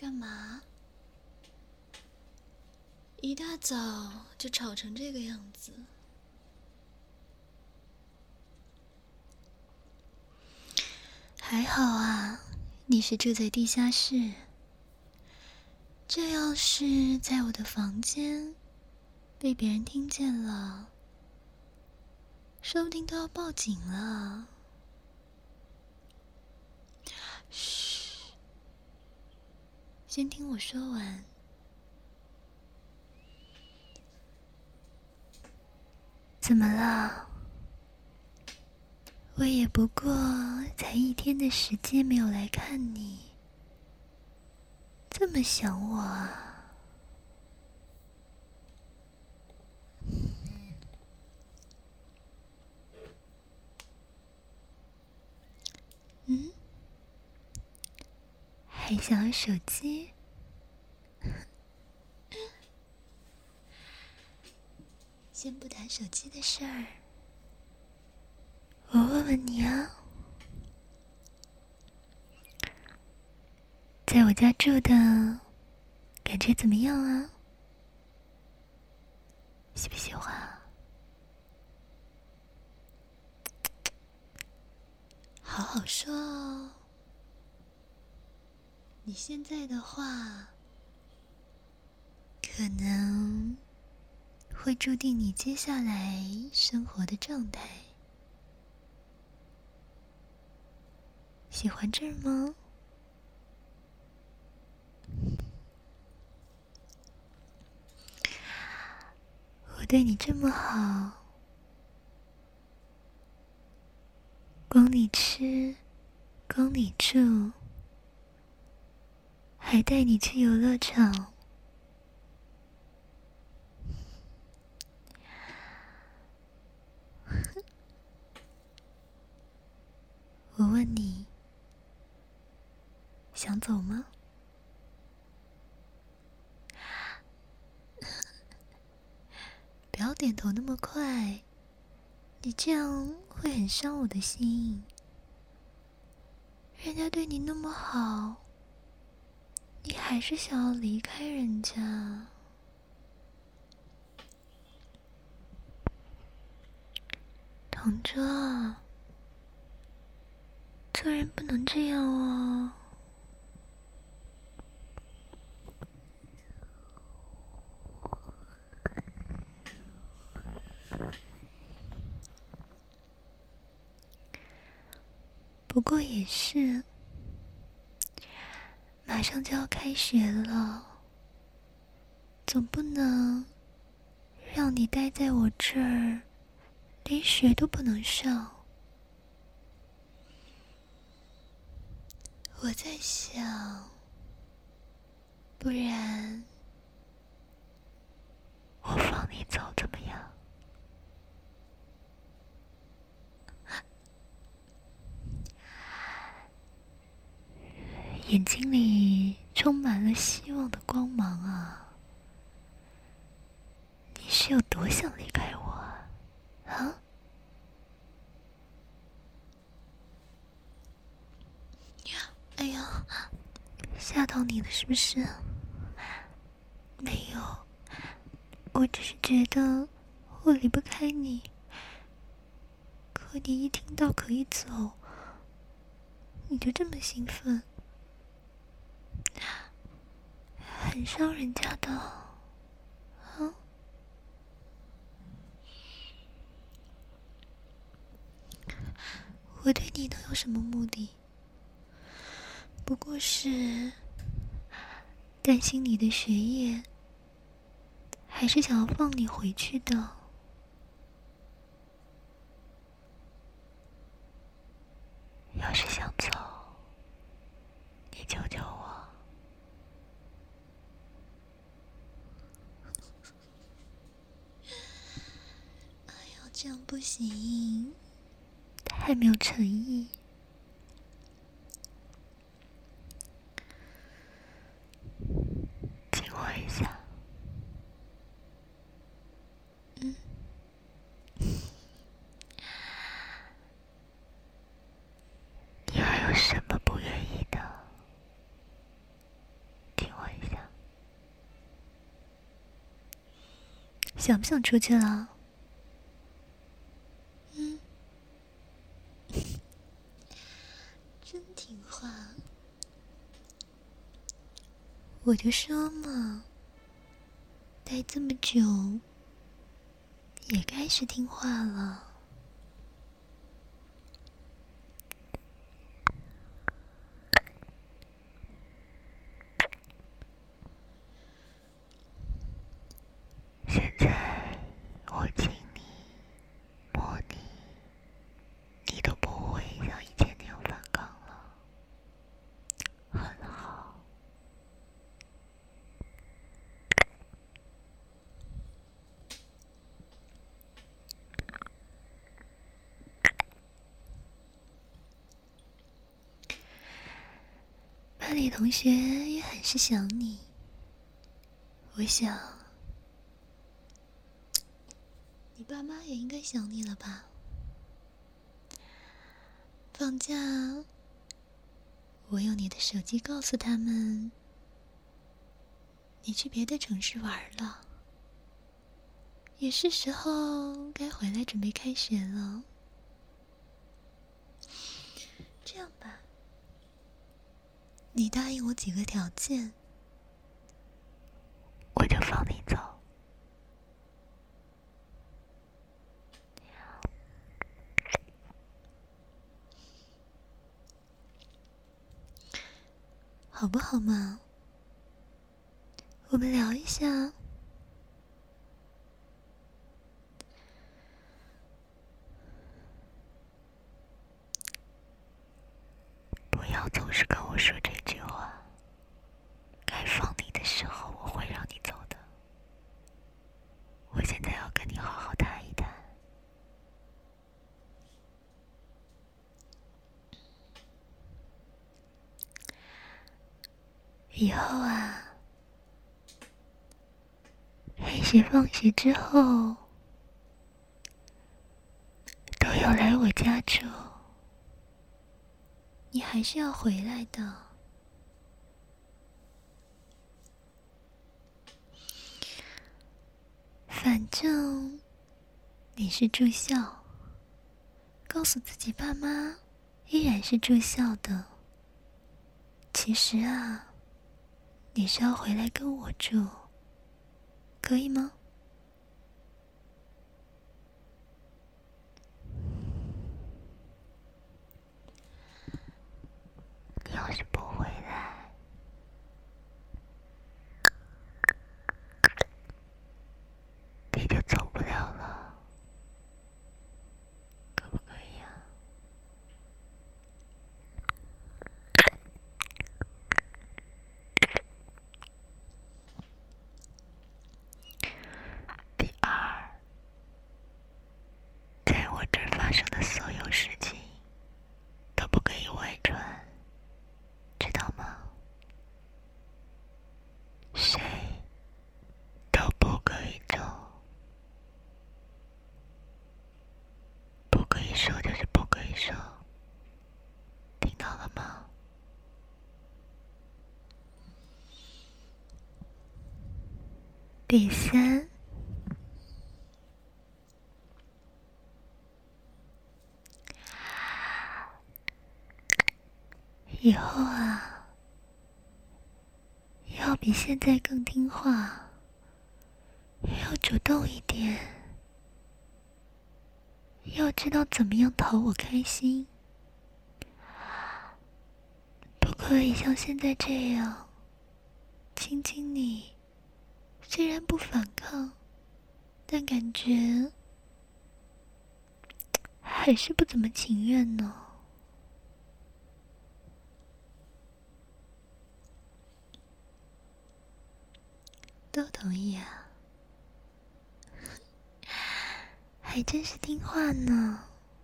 干嘛？一大早就吵成这个样子。还好啊，你是住在地下室。这要是在我的房间被别人听见了，说不定都要报警了。嘘，先听我说完。怎么了？我也不过才1天的时间没有来看你，这么想我啊？嗯？还想要手机？先不谈手机的事儿，我问问你啊，在我家住的感觉怎么样啊？喜不喜欢啊？好好说哦。你现在的话，可能会注定你接下来生活的状态。喜欢这儿吗？我对你这么好，供你吃，供你住，还带你去游乐场。我问你，想走吗？不要点头那么快，你这样会很伤我的心。人家对你那么好，你还是想要离开人家。同桌啊，做人不能这样哦。不过也是，马上就要开学了，总不能让你待在我这儿，连学都不能上。我在想，不然我放你走怎么样？眼睛里充满了希望的光芒啊！你是有多想离开我啊？啊？哎呀，吓到你了是不是？没有，我只是觉得我离不开你。可你一听到可以走，你就这么兴奋，很伤人家的啊！我对你能有什么目的？不过是担心你的学业，还是想要放你回去的。要是想走，你救救我。哎呀，这样不行，太没有诚意。亲我一下。你还有什么不愿意的？听想不想出去了？真听话。我就说嘛，待这么久，也该是听话了。现在我亲你、摸你，你都不会像以前那样反抗了，很好。班里同学也很是想你，我想你爸妈也应该想你了吧？放假，我用你的手机告诉他们，你去别的城市玩了，也是时候该回来准备开学了。这样吧，你答应我几个条件，我就放你走。好不好嘛？我们聊一下。不要总是跟我说这句话，该放你的时候我会让你走的。我现在要跟你好好谈一谈。以后啊，开学放学之后都要来我家住，你还是要回来的。反正你是住校，告诉自己爸妈依然是住校的。其实啊，你是要回来跟我住，可以吗？你要是不回来，你就走不了了，可不可以啊？第二，在我这儿发生的所有事情都不可以外传，知道吗？谁都不可以走，不可以说就是不可以说，听到了吗？第三，以后啊，要比现在更听话，要主动一点，要知道怎么样讨我开心，不可以像现在这样亲亲你，虽然不反抗，但感觉还是不怎么情愿呢。都同意啊，还真是听话呢。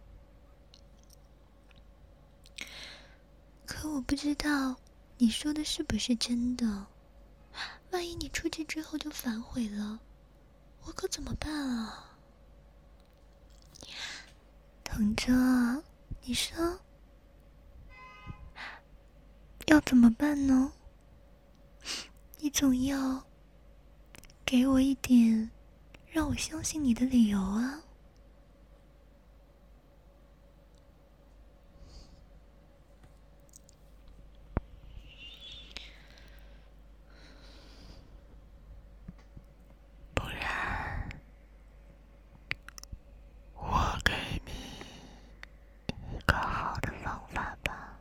可我不知道你说的是不是真的，万一你出去之后就反悔了，我可怎么办啊？同桌，你说要怎么办呢？你总要给我一点让我相信你的理由啊。不然，我给你一个好的方法吧。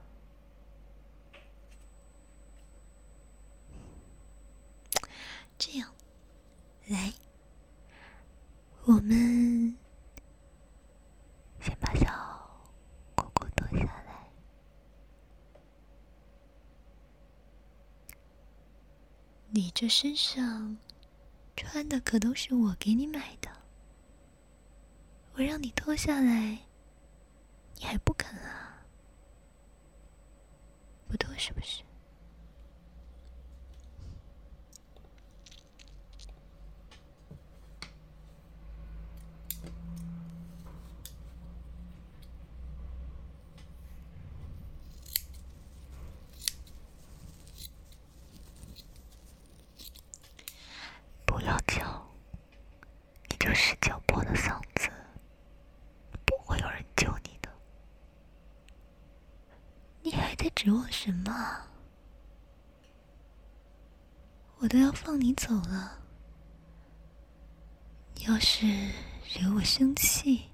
这样，来，我们先把小姑姑脱下来。你这身上穿的可都是我给你买的，我让你脱下来，你还不肯啊？不脱是不是？不要叫，你这使脚破的嗓子，不会有人救你的。你还在指望什么啊？我都要放你走了，你要是惹我生气，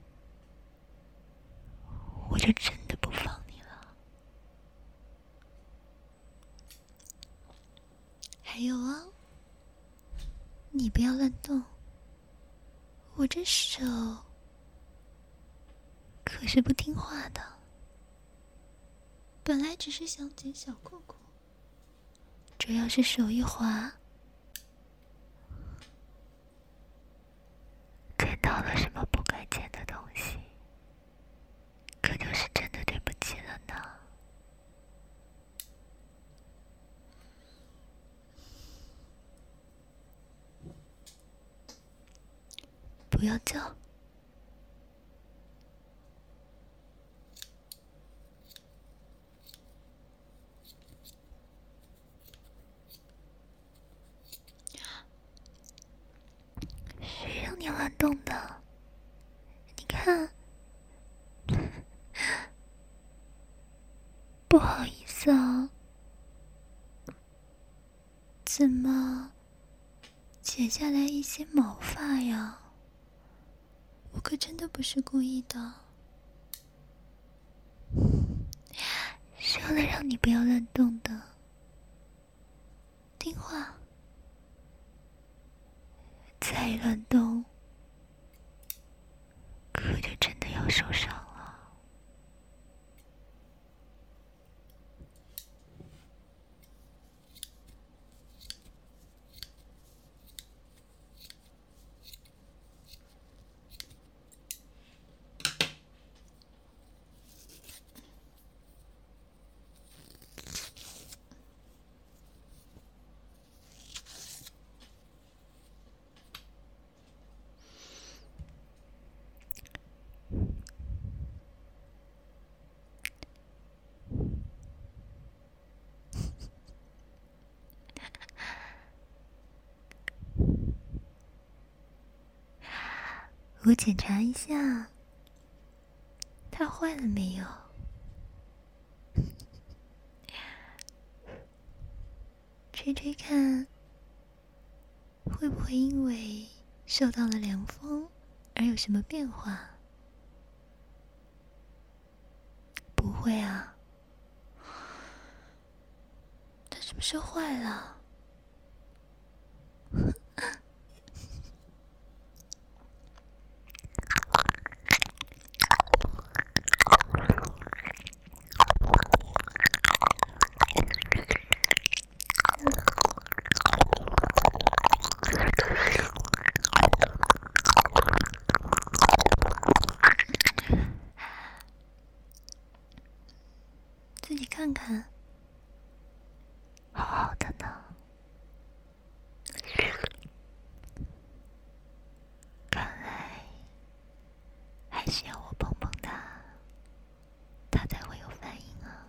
我就真的不放你了。还有啊，你不要乱动，我这手可是不听话的。本来只是想捡小裤裤，这要是手一滑，捡到了什么不该捡的东西，可就是真的对不起了呢。不要叫。谁让你乱动的？你看，不好意思啊，怎么剪下来一些毛发呀？我可真的不是故意的。说了让你不要乱动的，听话。再乱动，可就真的要受伤了。我检查一下，它坏了没有？吹吹看，会不会因为受到了凉风而有什么变化？不会啊。它什么时候坏了？自己看看，好好的呢。看来还是要我碰碰它，它才会有反应啊。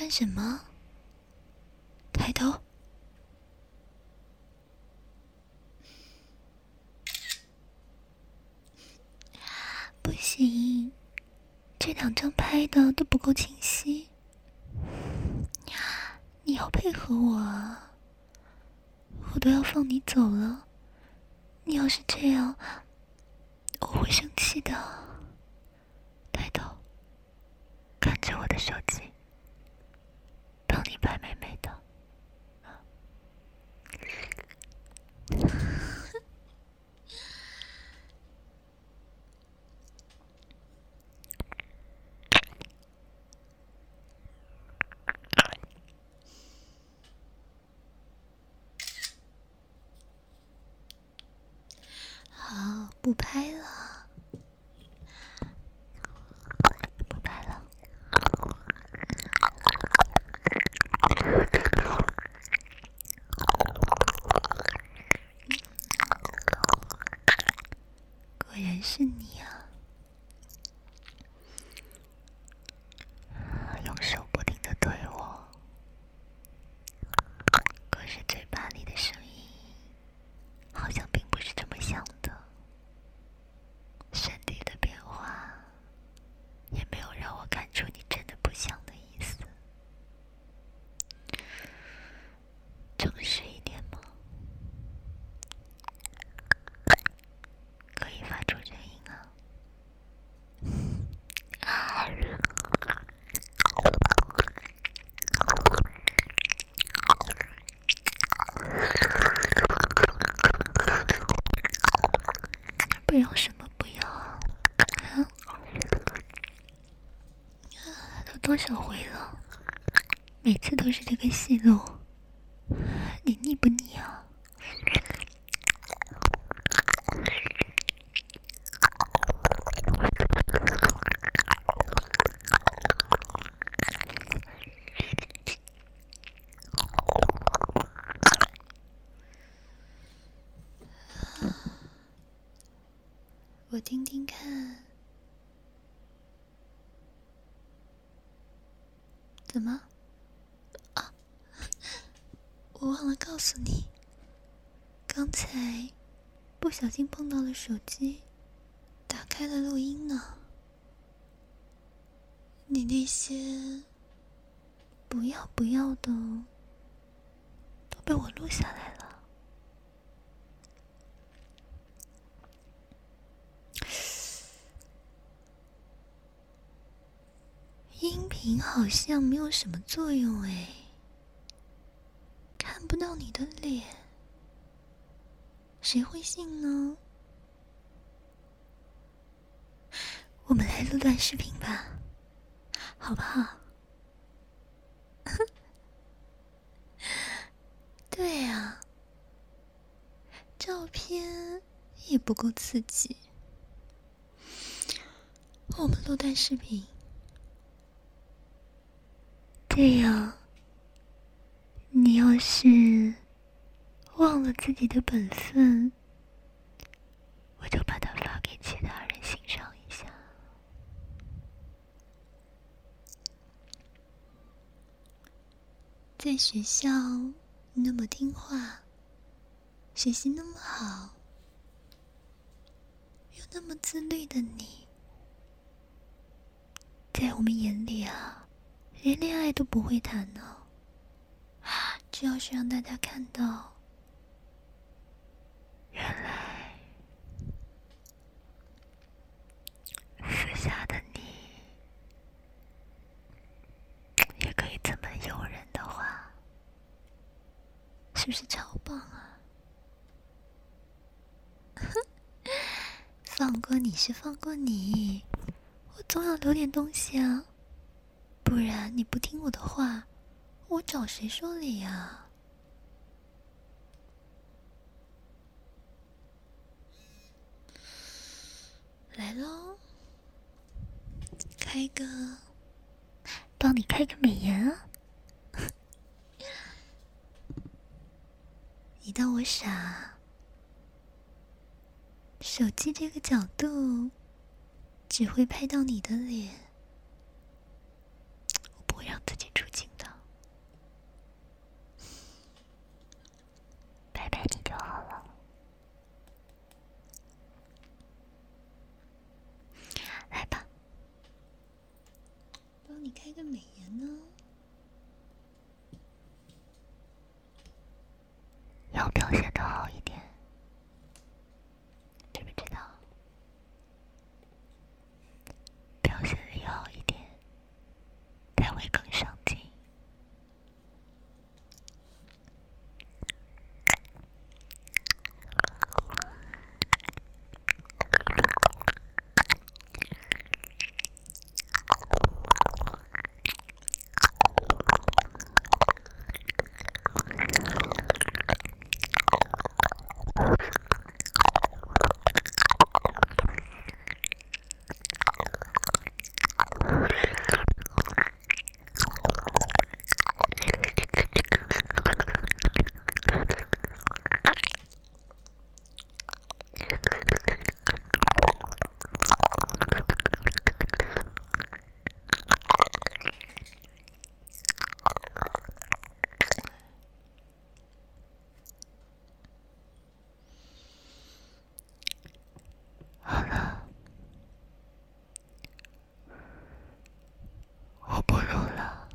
看什么？抬头。不行，这2张拍的都不够清晰。你要配合我啊！我都要放你走了，你要是这样，我会生气的。抬头，看着我的手机，帮你拍美美的。好，不拍了，不拍了。果然是你啊！用手不停地对我，可是嘴巴里的声音好像并不是这么想的。身体的变化也没有让我看出你真的不想的意思。诚实一点吗？可以发出声音啊！不要什么不要啊？都多少回了，每次都是这个戏路，你腻不腻啊？我听听看。怎么？啊，我忘了告诉你，刚才不小心碰到了手机，打开了录音呢。你那些不要不要的都被我录下来了。音频好像没有什么作用哎，看不到你的脸，谁会信呢？我们来录段视频吧，好不好？对啊，照片也不够刺激，我们录段视频，这样你要是忘了自己的本分，我就把它发给其他人欣赏一下。在学校那么听话，学习那么好，又那么自律的你，在我们眼里啊，连恋爱都不会谈呢。只要是让大家看到，原来私下的你也可以这么诱人的话，是不是超棒啊？放过你是放过你，我总要留点东西啊，不然你不听我的话，我找谁说理啊？来咯，帮你开个美颜啊！你当我傻？手机这个角度只会拍到你的脸，我不会让自己出镜的。 表现得好一点，知不知道？表现力好一点，才会更上进。好了，我不录了。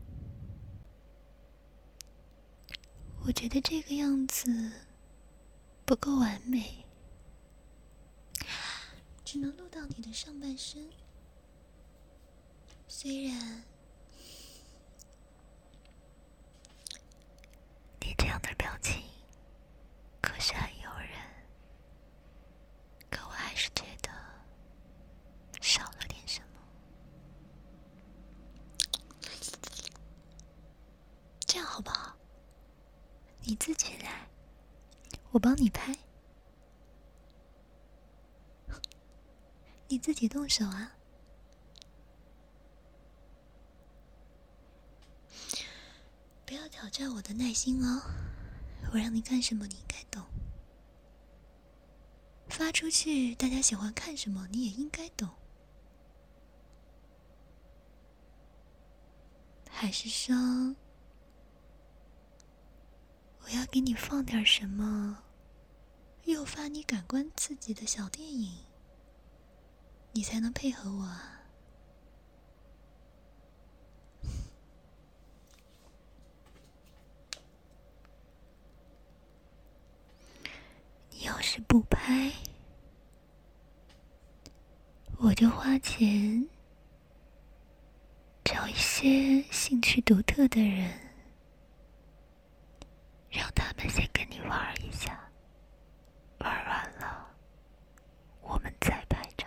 我觉得这个样子不够完美，只能录到你的上半身。虽然你这样的表情可是很诱人，可我还是觉得少了点什么。这样好不好？你自己来，我帮你拍，你自己动手啊。不要挑战我的耐心哦，我让你干什么你应该懂。发出去，大家喜欢看什么你也应该懂。还是说，我要给你放点什么诱发你感官刺激的小电影，你才能配合我啊？你要是不拍，我就花钱找一些兴趣独特的人，让他们先跟你玩一下，玩完了我们再拍照，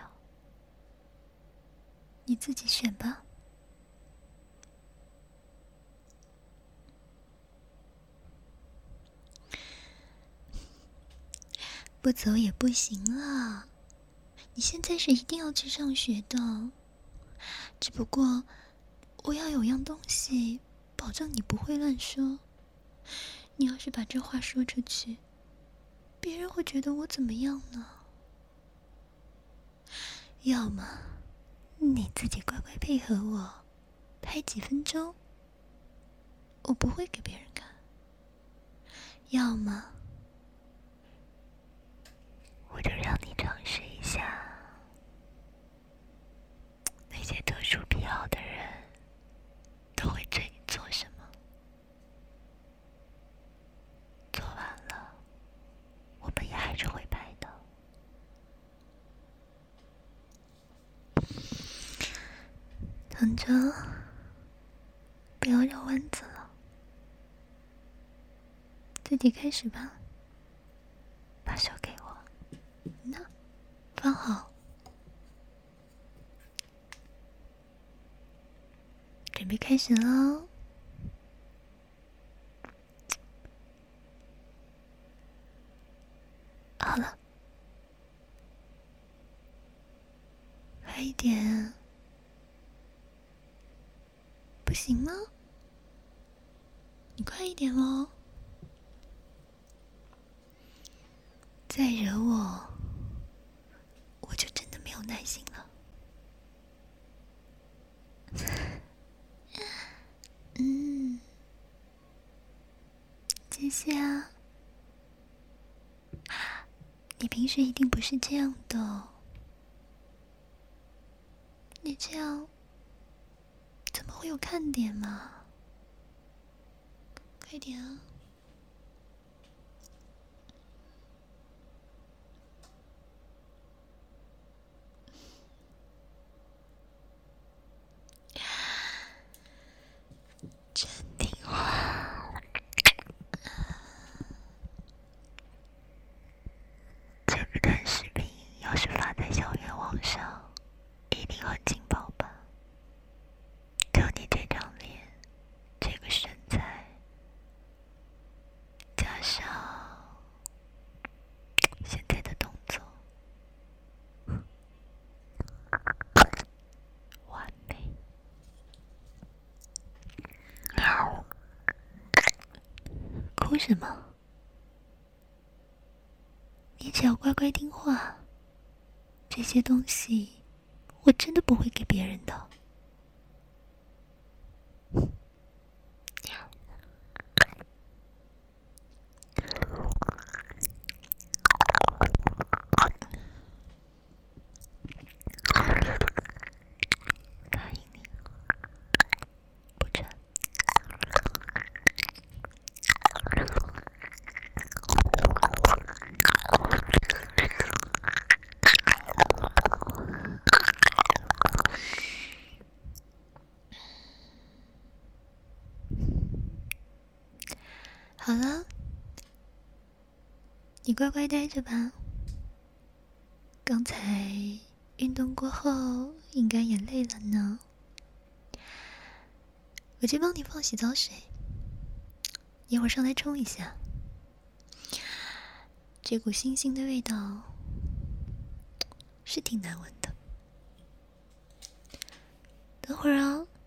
你自己选吧。不走也不行啊，你现在是一定要去上学的，只不过我要有样东西保证你不会乱说。你要是把这话说出去，别人会觉得我怎么样呢？要么你自己乖乖配合我拍几分钟，我不会给别人看；要么我就让你尝试一下那些特殊癖好的人都会对你做什么。做完了，我们也还是会拍的。等着，不要绕弯子了，自己开始吧。把手给我，那放好，准备开始喽。好了，快一点，不行吗？你快一点咯，再惹我，我就真的没有耐心了。谢谢啊，你平时一定不是这样的，你这样怎么会有看点嘛？快点啊！ 为什么？你只要乖乖听话，这些东西我真的不会给别人的。答应你，不成。好了，你乖乖待着吧。刚才运动过后，应该也累了呢。我去帮你放洗澡水，一会儿上来冲一下。这股腥腥的味道是挺难闻的。等会儿啊。